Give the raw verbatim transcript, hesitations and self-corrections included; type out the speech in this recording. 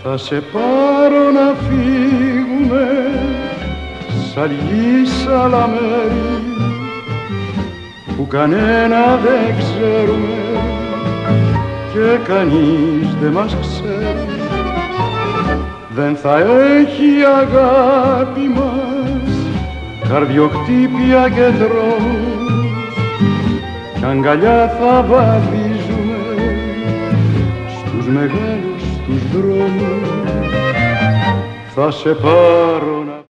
Θα σε πάρω να φύγουμε σ' αλλή σ' άλλα μέρη που κανένα δεν ξέρουμε και κανείς δεν μας ξέρει. Δεν θα έχει αγάπη μας καρδιοχτύπια και δρόμους κι αγκαλιά θα βαδίζουμε στους μεγάλους τους δρόμους. Θα σε πάρω